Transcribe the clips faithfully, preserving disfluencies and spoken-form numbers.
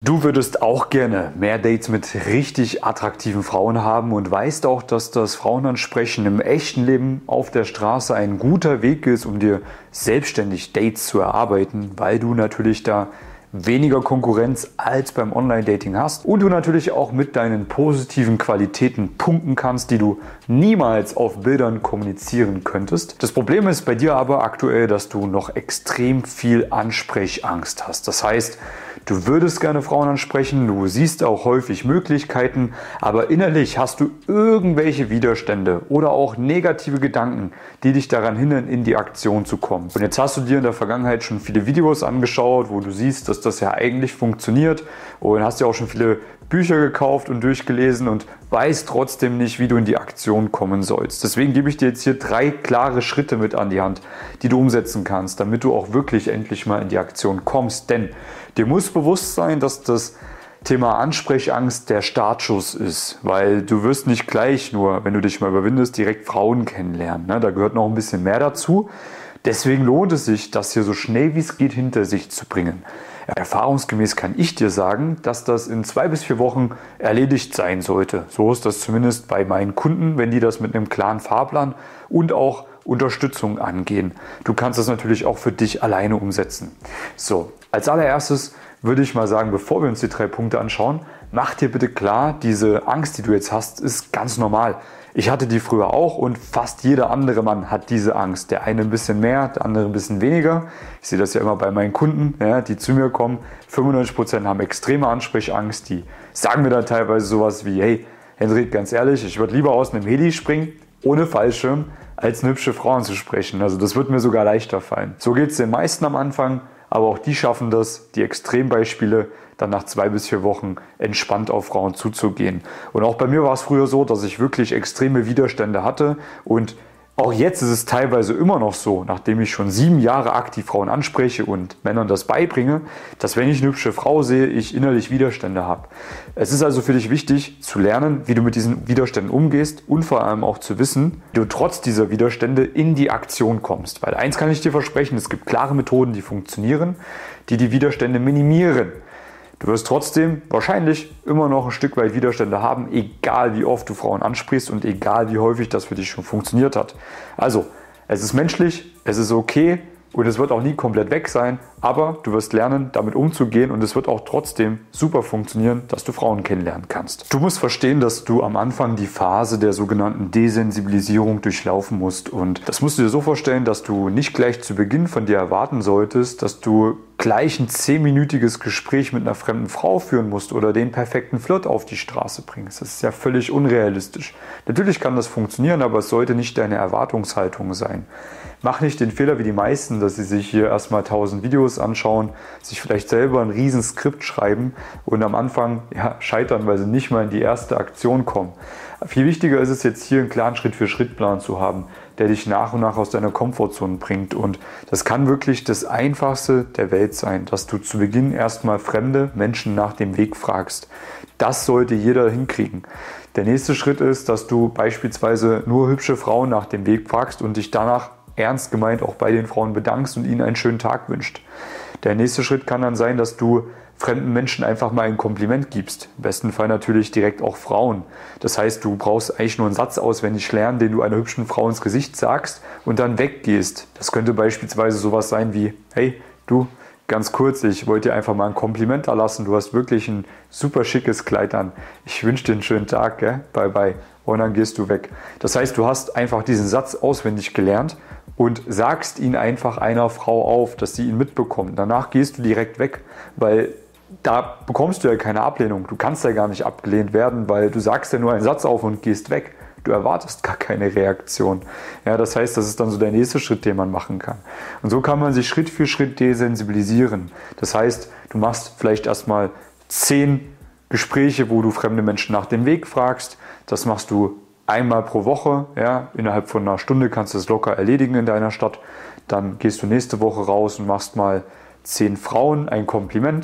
Du würdest auch gerne mehr Dates mit richtig attraktiven Frauen haben und weißt auch, dass das Frauenansprechen im echten Leben auf der Straße ein guter Weg ist, um dir selbstständig Dates zu erarbeiten, weil du natürlich da weniger Konkurrenz als beim Online-Dating hast und du natürlich auch mit deinen positiven Qualitäten punkten kannst, die du niemals auf Bildern kommunizieren könntest. Das Problem ist bei dir aber aktuell, dass du noch extrem viel Ansprechangst hast. Das heißt, du würdest gerne Frauen ansprechen, du siehst auch häufig Möglichkeiten, aber innerlich hast du irgendwelche Widerstände oder auch negative Gedanken, die dich daran hindern, in die Aktion zu kommen. Und jetzt hast du dir in der Vergangenheit schon viele Videos angeschaut, wo du siehst, dass das ja eigentlich funktioniert und hast ja auch schon viele Bücher gekauft und durchgelesen und weißt trotzdem nicht, wie du in die Aktion kommen sollst. Deswegen gebe ich dir jetzt hier drei klare Schritte mit an die Hand, die du umsetzen kannst, damit du auch wirklich endlich mal in die Aktion kommst. Denn dir muss bewusst sein, dass das Thema Ansprechangst der Startschuss ist, weil du wirst nicht gleich nur, wenn du dich mal überwindest, direkt Frauen kennenlernen. Da gehört noch ein bisschen mehr dazu. Deswegen lohnt es sich, das hier so schnell wie es geht hinter sich zu bringen. Erfahrungsgemäß kann ich dir sagen, dass das in zwei bis vier Wochen erledigt sein sollte. So ist das zumindest bei meinen Kunden, wenn die das mit einem klaren Fahrplan und auch Unterstützung angehen. Du kannst das natürlich auch für dich alleine umsetzen. So, als allererstes würde ich mal sagen, bevor wir uns die drei Punkte anschauen, mach dir bitte klar, diese Angst, die du jetzt hast, ist ganz normal. Ich hatte die früher auch und fast jeder andere Mann hat diese Angst. Der eine ein bisschen mehr, der andere ein bisschen weniger. Ich sehe das ja immer bei meinen Kunden, ja, die zu mir kommen. fünfundneunzig Prozent haben extreme Ansprechangst. Die sagen mir dann teilweise sowas wie, hey Hendrik, ganz ehrlich, ich würde lieber aus einem Heli springen, ohne Fallschirm, als eine hübsche Frau anzusprechen. Also das wird mir sogar leichter fallen. So geht es den meisten am Anfang, aber auch die schaffen das, die Extrembeispiele, dann nach zwei bis vier Wochen entspannt auf Frauen zuzugehen. Und auch bei mir war es früher so, dass ich wirklich extreme Widerstände hatte und auch jetzt ist es teilweise immer noch so, nachdem ich schon sieben Jahre aktiv Frauen anspreche und Männern das beibringe, dass wenn ich eine hübsche Frau sehe, ich innerlich Widerstände habe. Es ist also für dich wichtig zu lernen, wie du mit diesen Widerständen umgehst und vor allem auch zu wissen, wie du trotz dieser Widerstände in die Aktion kommst. Weil eins kann ich dir versprechen, es gibt klare Methoden, die funktionieren, die die Widerstände minimieren. Du wirst trotzdem wahrscheinlich immer noch ein Stück weit Widerstände haben, egal wie oft du Frauen ansprichst und egal wie häufig das für dich schon funktioniert hat. Also, es ist menschlich, es ist okay und es wird auch nie komplett weg sein, aber du wirst lernen, damit umzugehen und es wird auch trotzdem super funktionieren, dass du Frauen kennenlernen kannst. Du musst verstehen, dass du am Anfang die Phase der sogenannten Desensibilisierung durchlaufen musst und das musst du dir so vorstellen, dass du nicht gleich zu Beginn von dir erwarten solltest, dass du gleich ein zehnminütiges Gespräch mit einer fremden Frau führen musst oder den perfekten Flirt auf die Straße bringst. Das ist ja völlig unrealistisch. Natürlich kann das funktionieren, aber es sollte nicht deine Erwartungshaltung sein. Mach nicht den Fehler wie die meisten, dass sie sich hier erstmal tausend Videos anschauen, sich vielleicht selber ein riesen Skript schreiben und am Anfang ja, scheitern, weil sie nicht mal in die erste Aktion kommen. Viel wichtiger ist es jetzt hier einen klaren Schritt-für-Schritt-Plan zu haben, der dich nach und nach aus deiner Komfortzone bringt. Und das kann wirklich das Einfachste der Welt sein, dass du zu Beginn erstmal fremde Menschen nach dem Weg fragst. Das sollte jeder hinkriegen. Der nächste Schritt ist, dass du beispielsweise nur hübsche Frauen nach dem Weg fragst und dich danach ernst gemeint auch bei den Frauen bedankst und ihnen einen schönen Tag wünscht. Der nächste Schritt kann dann sein, dass du fremden Menschen einfach mal ein Kompliment gibst. Im besten Fall natürlich direkt auch Frauen. Das heißt, du brauchst eigentlich nur einen Satz auswendig lernen, den du einer hübschen Frau ins Gesicht sagst und dann weggehst. Das könnte beispielsweise sowas sein wie, hey, du, ganz kurz, ich wollte dir einfach mal ein Kompliment erlassen. Du hast wirklich ein super schickes Kleid an. Ich wünsche dir einen schönen Tag, gell? Bye, bye. Und dann gehst du weg. Das heißt, du hast einfach diesen Satz auswendig gelernt und sagst ihn einfach einer Frau auf, dass sie ihn mitbekommt. Danach gehst du direkt weg, weil da bekommst du ja keine Ablehnung. Du kannst ja gar nicht abgelehnt werden, weil du sagst ja nur einen Satz auf und gehst weg. Du erwartest gar keine Reaktion. Ja, das heißt, das ist dann so der nächste Schritt, den man machen kann. Und so kann man sich Schritt für Schritt desensibilisieren. Das heißt, du machst vielleicht erstmal zehn Gespräche, wo du fremde Menschen nach dem Weg fragst. Das machst du einmal pro Woche. Ja, innerhalb von einer Stunde kannst du es locker erledigen in deiner Stadt. Dann gehst du nächste Woche raus und machst mal zehn Frauen ein Kompliment.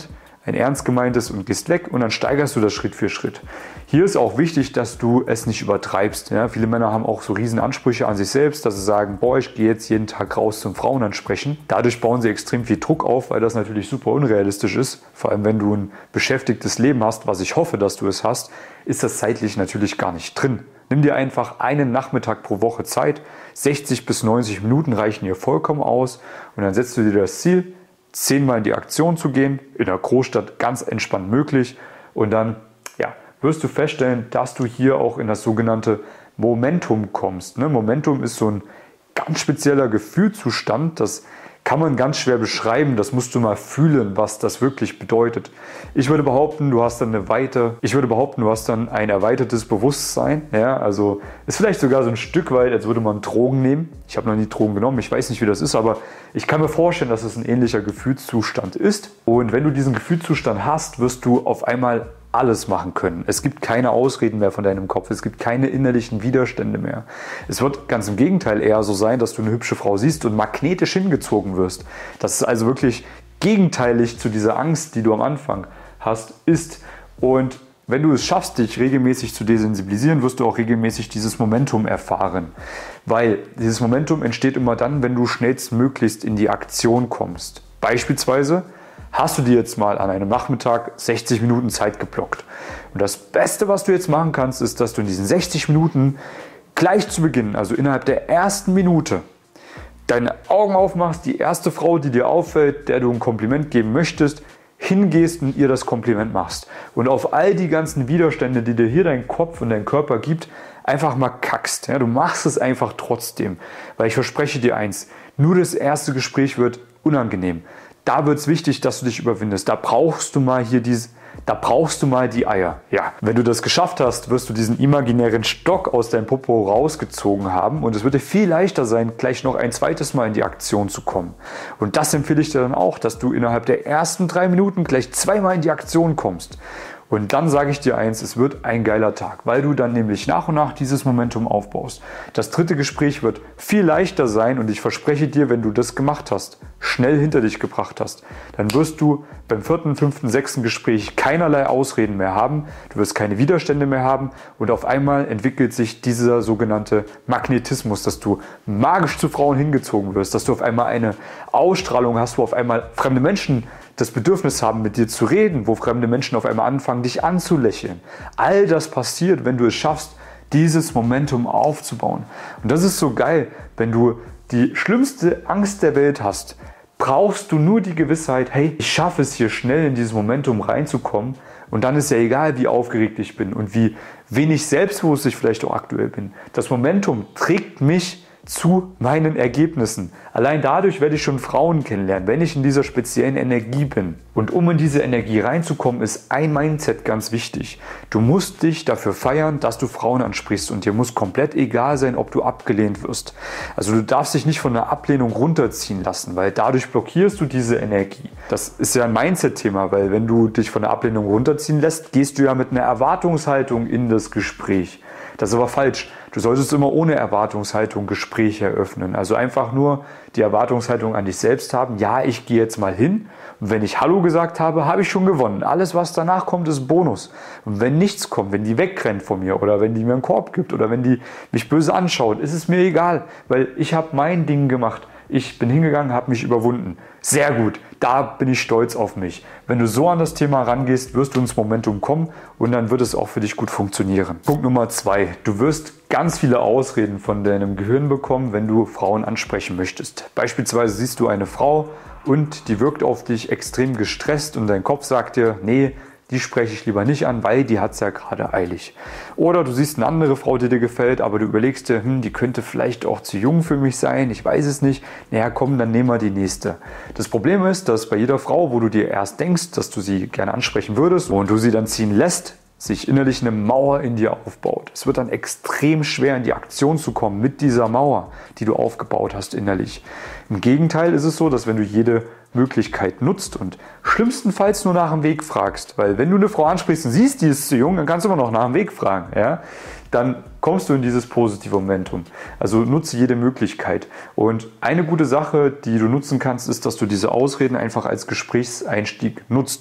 ein ernst gemeintes und gehst weg und dann steigerst du das Schritt für Schritt. Hier ist auch wichtig, dass du es nicht übertreibst. Ja, viele Männer haben auch so riesen Ansprüche an sich selbst, dass sie sagen, boah, ich gehe jetzt jeden Tag raus zum Frauenansprechen. Dadurch bauen sie extrem viel Druck auf, weil das natürlich super unrealistisch ist. Vor allem, wenn du ein beschäftigtes Leben hast, was ich hoffe, dass du es hast, ist das zeitlich natürlich gar nicht drin. Nimm dir einfach einen Nachmittag pro Woche Zeit. sechzig bis neunzig Minuten reichen hier vollkommen aus. Und dann setzt du dir das Ziel, zehnmal in die Aktion zu gehen, in der Großstadt ganz entspannt möglich. Und dann ja, wirst du feststellen, dass du hier auch in das sogenannte Momentum kommst. Ne? Momentum ist so ein ganz spezieller Gefühlszustand, das kann man ganz schwer beschreiben, das musst du mal fühlen, was das wirklich bedeutet. Ich würde behaupten, du hast dann eine weite, ich würde behaupten, du hast dann ein erweitertes Bewusstsein. Ja, also ist vielleicht sogar so ein Stück weit, als würde man Drogen nehmen. Ich habe noch nie Drogen genommen, ich weiß nicht, wie das ist, aber ich kann mir vorstellen, dass es ein ähnlicher Gefühlszustand ist. Und wenn du diesen Gefühlszustand hast, wirst du auf einmal alles machen können. Es gibt keine Ausreden mehr von deinem Kopf. Es gibt keine innerlichen Widerstände mehr. Es wird ganz im Gegenteil eher so sein, dass du eine hübsche Frau siehst und magnetisch hingezogen wirst. Das ist also wirklich gegenteilig zu dieser Angst, die du am Anfang hast, ist. Und wenn du es schaffst, dich regelmäßig zu desensibilisieren, wirst du auch regelmäßig dieses Momentum erfahren. Weil dieses Momentum entsteht immer dann, wenn du schnellstmöglichst in die Aktion kommst. Beispielsweise hast du dir jetzt mal an einem Nachmittag sechzig Minuten Zeit geblockt. Und das Beste, was du jetzt machen kannst, ist, dass du in diesen sechzig Minuten gleich zu Beginn, also innerhalb der ersten Minute, deine Augen aufmachst, die erste Frau, die dir auffällt, der du ein Kompliment geben möchtest, hingehst und ihr das Kompliment machst. Und auf all die ganzen Widerstände, die dir hier dein Kopf und dein Körper gibt, einfach mal kackst. Ja, du machst es einfach trotzdem. Weil ich verspreche dir eins, nur das erste Gespräch wird unangenehm. Da wird es wichtig, dass du dich überwindest. Da brauchst du mal hier diese, da brauchst du mal die Eier. Ja, wenn du das geschafft hast, wirst du diesen imaginären Stock aus deinem Popo rausgezogen haben und es wird dir viel leichter sein, gleich noch ein zweites Mal in die Aktion zu kommen. Und das empfehle ich dir dann auch, dass du innerhalb der ersten drei Minuten gleich zweimal in die Aktion kommst. Und dann sage ich dir eins, es wird ein geiler Tag, weil du dann nämlich nach und nach dieses Momentum aufbaust. Das dritte Gespräch wird viel leichter sein und ich verspreche dir, wenn du das gemacht hast, schnell hinter dich gebracht hast, dann wirst du beim vierten, fünften, sechsten Gespräch keinerlei Ausreden mehr haben, du wirst keine Widerstände mehr haben und auf einmal entwickelt sich dieser sogenannte Magnetismus, dass du magisch zu Frauen hingezogen wirst, dass du auf einmal eine Ausstrahlung hast, wo auf einmal fremde Menschen das Bedürfnis haben, mit dir zu reden, wo fremde Menschen auf einmal anfangen, dich anzulächeln. All das passiert, wenn du es schaffst, dieses Momentum aufzubauen. Und das ist so geil, wenn du die schlimmste Angst der Welt hast, brauchst du nur die Gewissheit, hey, ich schaffe es hier schnell in dieses Momentum reinzukommen und dann ist ja egal, wie aufgeregt ich bin und wie wenig selbstbewusst ich vielleicht auch aktuell bin. Das Momentum trägt mich zu meinen Ergebnissen. Allein dadurch werde ich schon Frauen kennenlernen, wenn ich in dieser speziellen Energie bin. Und um in diese Energie reinzukommen, ist ein Mindset ganz wichtig. Du musst dich dafür feiern, dass du Frauen ansprichst und dir muss komplett egal sein, ob du abgelehnt wirst. Also du darfst dich nicht von der Ablehnung runterziehen lassen, weil dadurch blockierst du diese Energie. Das ist ja ein Mindset-Thema, weil wenn du dich von der Ablehnung runterziehen lässt, gehst du ja mit einer Erwartungshaltung in das Gespräch. Das ist aber falsch. Du solltest immer ohne Erwartungshaltung Gespräche eröffnen. Also einfach nur die Erwartungshaltung an dich selbst haben. Ja, ich gehe jetzt mal hin. Und wenn ich Hallo gesagt habe, habe ich schon gewonnen. Alles, was danach kommt, ist Bonus. Und wenn nichts kommt, wenn die wegrennt von mir oder wenn die mir einen Korb gibt oder wenn die mich böse anschaut, ist es mir egal, weil ich habe mein Ding gemacht. Ich bin hingegangen, habe mich überwunden. Sehr gut, da bin ich stolz auf mich. Wenn du so an das Thema rangehst, wirst du ins Momentum kommen und dann wird es auch für dich gut funktionieren. Punkt Nummer zwei. Du wirst ganz viele Ausreden von deinem Gehirn bekommen, wenn du Frauen ansprechen möchtest. Beispielsweise siehst du eine Frau und die wirkt auf dich extrem gestresst und dein Kopf sagt dir, nee, die spreche ich lieber nicht an, weil die hat es ja gerade eilig. Oder du siehst eine andere Frau, die dir gefällt, aber du überlegst dir, hm, die könnte vielleicht auch zu jung für mich sein, ich weiß es nicht. Naja, komm, dann nehmen wir die nächste. Das Problem ist, dass bei jeder Frau, wo du dir erst denkst, dass du sie gerne ansprechen würdest und du sie dann ziehen lässt, sich innerlich eine Mauer in dir aufbaut. Es wird dann extrem schwer, in die Aktion zu kommen mit dieser Mauer, die du aufgebaut hast innerlich. Im Gegenteil ist es so, dass wenn du jede Möglichkeit nutzt und schlimmstenfalls nur nach dem Weg fragst, weil wenn du eine Frau ansprichst und siehst, die ist zu jung, dann kannst du immer noch nach dem Weg fragen, ja? Dann kommst du in dieses positive Momentum. Also nutze jede Möglichkeit. Und eine gute Sache, die du nutzen kannst, ist, dass du diese Ausreden einfach als Gesprächseinstieg nutzt.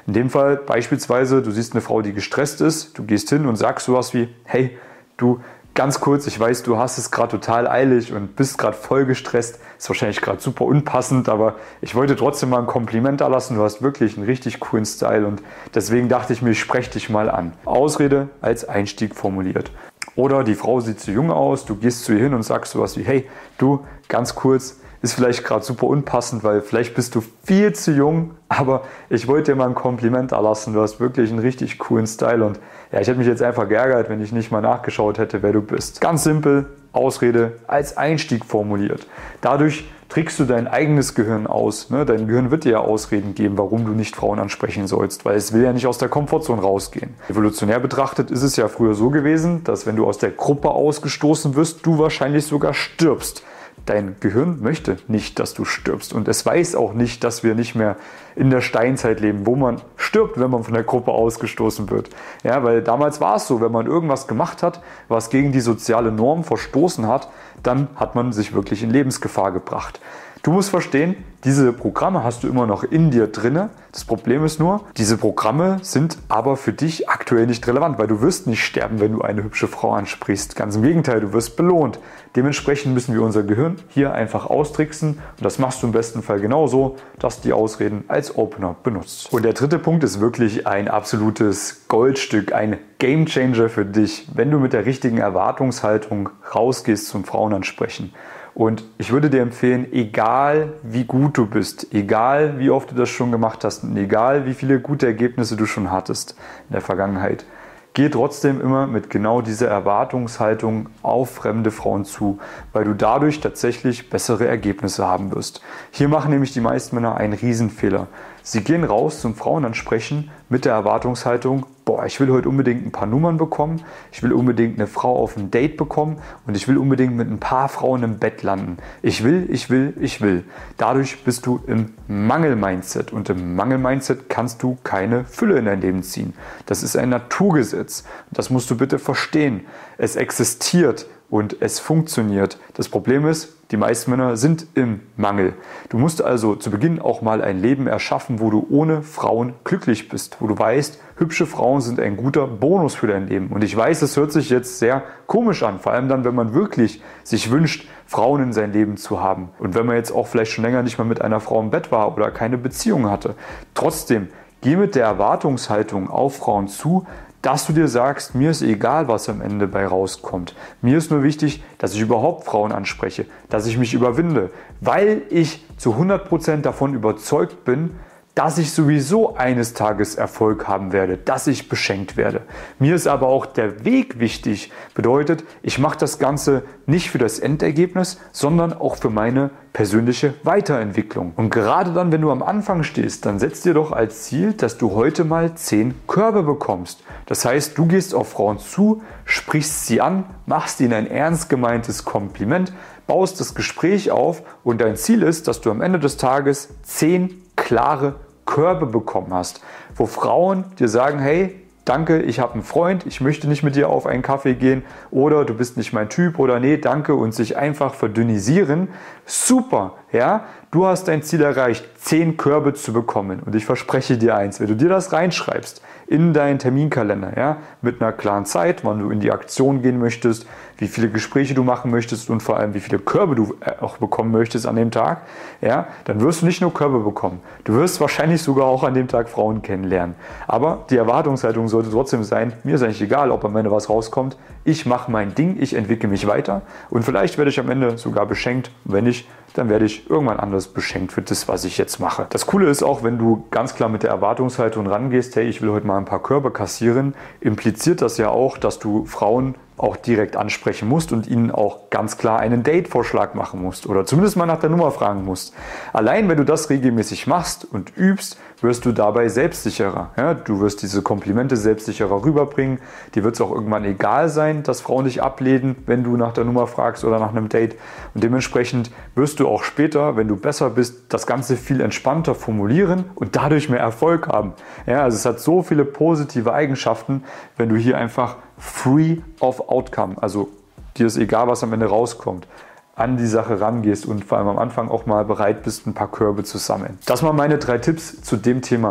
In dem Fall beispielsweise, du siehst eine Frau, die gestresst ist, du gehst hin und sagst sowas wie, hey, du, ganz kurz, ich weiß, du hast es gerade total eilig und bist gerade voll gestresst. Ist wahrscheinlich gerade super unpassend, aber ich wollte trotzdem mal ein Kompliment erlassen. Du hast wirklich einen richtig coolen Style und deswegen dachte ich mir, ich spreche dich mal an. Ausrede als Einstieg formuliert. Oder die Frau sieht zu jung aus, du gehst zu ihr hin und sagst sowas wie, hey, du, ganz kurz, ist vielleicht gerade super unpassend, weil vielleicht bist du viel zu jung, aber ich wollte dir mal ein Kompliment erlassen. Du hast wirklich einen richtig coolen Style und ja, ich hätte mich jetzt einfach geärgert, wenn ich nicht mal nachgeschaut hätte, wer du bist. Ganz simpel, Ausrede als Einstieg formuliert. Dadurch trickst du dein eigenes Gehirn aus. Ne? Dein Gehirn wird dir ja Ausreden geben, warum du nicht Frauen ansprechen sollst, weil es will ja nicht aus der Komfortzone rausgehen. Evolutionär betrachtet ist es ja früher so gewesen, dass wenn du aus der Gruppe ausgestoßen wirst, du wahrscheinlich sogar stirbst. Dein Gehirn möchte nicht, dass du stirbst und es weiß auch nicht, dass wir nicht mehr in der Steinzeit leben, wo man stirbt, wenn man von der Gruppe ausgestoßen wird. Ja, weil damals war es so, wenn man irgendwas gemacht hat, was gegen die soziale Norm verstoßen hat, dann hat man sich wirklich in Lebensgefahr gebracht. Du musst verstehen, diese Programme hast du immer noch in dir drinne. Das Problem ist nur, diese Programme sind aber für dich aktuell nicht relevant, weil du wirst nicht sterben, wenn du eine hübsche Frau ansprichst. Ganz im Gegenteil, du wirst belohnt. Dementsprechend müssen wir unser Gehirn hier einfach austricksen und das machst du im besten Fall genauso, dass du die Ausreden als Opener benutzt. Und der dritte Punkt ist wirklich ein absolutes Goldstück, ein Gamechanger für dich, wenn du mit der richtigen Erwartungshaltung rausgehst zum Frauenansprechen. Und ich würde dir empfehlen, egal wie gut du bist, egal wie oft du das schon gemacht hast und egal wie viele gute Ergebnisse du schon hattest in der Vergangenheit, geh trotzdem immer mit genau dieser Erwartungshaltung auf fremde Frauen zu, weil du dadurch tatsächlich bessere Ergebnisse haben wirst. Hier machen nämlich die meisten Männer einen Riesenfehler. Sie gehen raus zum Frauenansprechen mit der Erwartungshaltung, boah, ich will heute unbedingt ein paar Nummern bekommen, ich will unbedingt eine Frau auf ein Date bekommen und ich will unbedingt mit ein paar Frauen im Bett landen. Ich will, ich will, ich will. Dadurch bist du im Mangel-Mindset und im Mangel-Mindset kannst du keine Fülle in dein Leben ziehen. Das ist ein Naturgesetz. Das musst du bitte verstehen. Es existiert und es funktioniert. Das Problem ist, die meisten Männer sind im Mangel. Du musst also zu Beginn auch mal ein Leben erschaffen, wo du ohne Frauen glücklich bist, wo du weißt, hübsche Frauen sind ein guter Bonus für dein Leben. Und ich weiß, es hört sich jetzt sehr komisch an, vor allem dann, wenn man wirklich sich wünscht, Frauen in sein Leben zu haben. Und wenn man jetzt auch vielleicht schon länger nicht mehr mit einer Frau im Bett war oder keine Beziehung hatte. Trotzdem, geh mit der Erwartungshaltung auf Frauen zu, dass du dir sagst, mir ist egal, was am Ende bei rauskommt. Mir ist nur wichtig, dass ich überhaupt Frauen anspreche, dass ich mich überwinde, weil ich zu hundert Prozent davon überzeugt bin, dass ich sowieso eines Tages Erfolg haben werde, dass ich beschenkt werde. Mir ist aber auch der Weg wichtig. Bedeutet, ich mache das Ganze nicht für das Endergebnis, sondern auch für meine persönliche Weiterentwicklung. Und gerade dann, wenn du am Anfang stehst, dann setz dir doch als Ziel, dass du heute mal zehn Körbe bekommst. Das heißt, du gehst auf Frauen zu, sprichst sie an, machst ihnen ein ernst gemeintes Kompliment, baust das Gespräch auf und dein Ziel ist, dass du am Ende des Tages zehn klare Körbe bekommen hast, wo Frauen dir sagen, hey, danke, ich habe einen Freund, ich möchte nicht mit dir auf einen Kaffee gehen oder du bist nicht mein Typ oder nee, danke und sich einfach verdünnisieren. Super, ja, du hast dein Ziel erreicht, zehn Körbe zu bekommen und ich verspreche dir eins, wenn du dir das reinschreibst in deinen Terminkalender, ja, mit einer klaren Zeit, wann du in die Aktion gehen möchtest, wie viele Gespräche du machen möchtest und vor allem wie viele Körbe du auch bekommen möchtest an dem Tag, ja, dann wirst du nicht nur Körbe bekommen, du wirst wahrscheinlich sogar auch an dem Tag Frauen kennenlernen. Aber die Erwartungshaltung sollte trotzdem sein, mir ist eigentlich egal, ob am Ende was rauskommt, ich mache mein Ding, ich entwickle mich weiter und vielleicht werde ich am Ende sogar beschenkt, wenn nicht, dann werde ich irgendwann anders beschenkt für das, was ich jetzt mache. Das Coole ist auch, wenn du ganz klar mit der Erwartungshaltung rangehst, hey, ich will heute mal ein paar Körbe kassieren, impliziert das ja auch, dass du Frauen auch direkt ansprechen musst und ihnen auch ganz klar einen Date-Vorschlag machen musst oder zumindest mal nach der Nummer fragen musst. Allein wenn du das regelmäßig machst und übst, wirst du dabei selbstsicherer. Ja, du wirst diese Komplimente selbstsicherer rüberbringen. Dir wird es auch irgendwann egal sein, dass Frauen dich ablehnen, wenn du nach der Nummer fragst oder nach einem Date. Und dementsprechend wirst du auch später, wenn du besser bist, das Ganze viel entspannter formulieren und dadurch mehr Erfolg haben. Ja, also es hat so viele positive Eigenschaften, wenn du hier einfach free of outcome, also dir ist egal, was am Ende rauskommt, an die Sache rangehst und vor allem am Anfang auch mal bereit bist, ein paar Körbe zu sammeln. Das waren meine drei Tipps zu dem Thema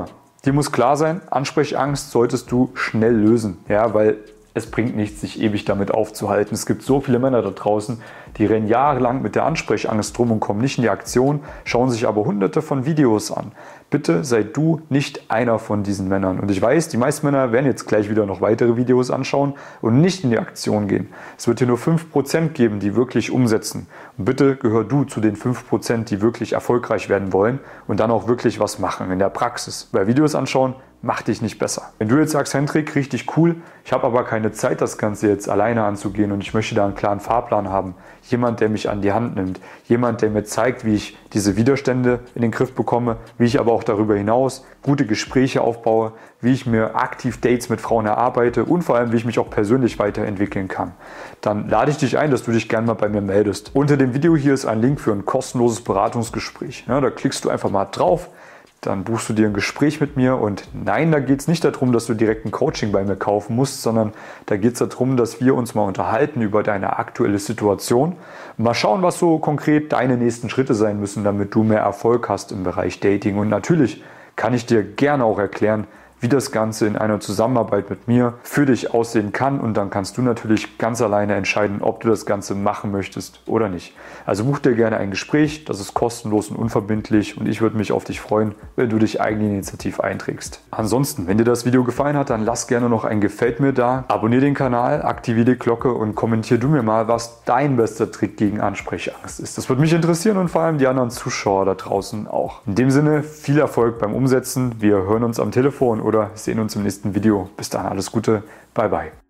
Dir muss klar sein, Ansprechangst solltest du schnell lösen, ja, weil es bringt nichts, sich ewig damit aufzuhalten. Es gibt so viele Männer da draußen, die rennen jahrelang mit der Ansprechangst rum und kommen nicht in die Aktion, schauen sich aber hunderte von Videos an. Bitte sei du nicht einer von diesen Männern. Und ich weiß, die meisten Männer werden jetzt gleich wieder noch weitere Videos anschauen und nicht in die Aktion gehen. Es wird hier nur fünf Prozent geben, die wirklich umsetzen. Und bitte gehör du zu den fünf Prozent, die wirklich erfolgreich werden wollen und dann auch wirklich was machen in der Praxis. Bei Videos anschauen macht dich nicht besser. Wenn du jetzt sagst, Hendrik, richtig cool, ich habe aber keine Zeit, das Ganze jetzt alleine anzugehen und ich möchte da einen klaren Fahrplan haben. Jemand, der mich an die Hand nimmt. Jemand, der mir zeigt, wie ich diese Widerstände in den Griff bekomme, wie ich aber auch darüber hinaus gute Gespräche aufbaue, wie ich mir aktiv Dates mit Frauen erarbeite und vor allem, wie ich mich auch persönlich weiterentwickeln kann. Dann lade ich dich ein, dass du dich gerne mal bei mir meldest. Unter dem Video hier ist ein Link für ein kostenloses Beratungsgespräch. Ja, da klickst du einfach mal drauf. Dann buchst du dir ein Gespräch mit mir und nein, da geht es nicht darum, dass du direkt ein Coaching bei mir kaufen musst, sondern da geht es darum, dass wir uns mal unterhalten über deine aktuelle Situation. Mal schauen, was so konkret deine nächsten Schritte sein müssen, damit du mehr Erfolg hast im Bereich Dating. Und natürlich kann ich dir gerne auch erklären, wie das Ganze in einer Zusammenarbeit mit mir für dich aussehen kann und dann kannst du natürlich ganz alleine entscheiden, ob du das Ganze machen möchtest oder nicht. Also buch dir gerne ein Gespräch, das ist kostenlos und unverbindlich und ich würde mich auf dich freuen, wenn du dich eigeninitiativ einträgst. Ansonsten, wenn dir das Video gefallen hat, dann lass gerne noch ein Gefällt mir da, abonniere den Kanal, aktiviere die Glocke und kommentier du mir mal, was dein bester Trick gegen Ansprechangst ist. Das würde mich interessieren und vor allem die anderen Zuschauer da draußen auch. In dem Sinne, viel Erfolg beim Umsetzen, wir hören uns am Telefon oder sehen uns im nächsten Video. Bis dann, alles Gute, bye bye.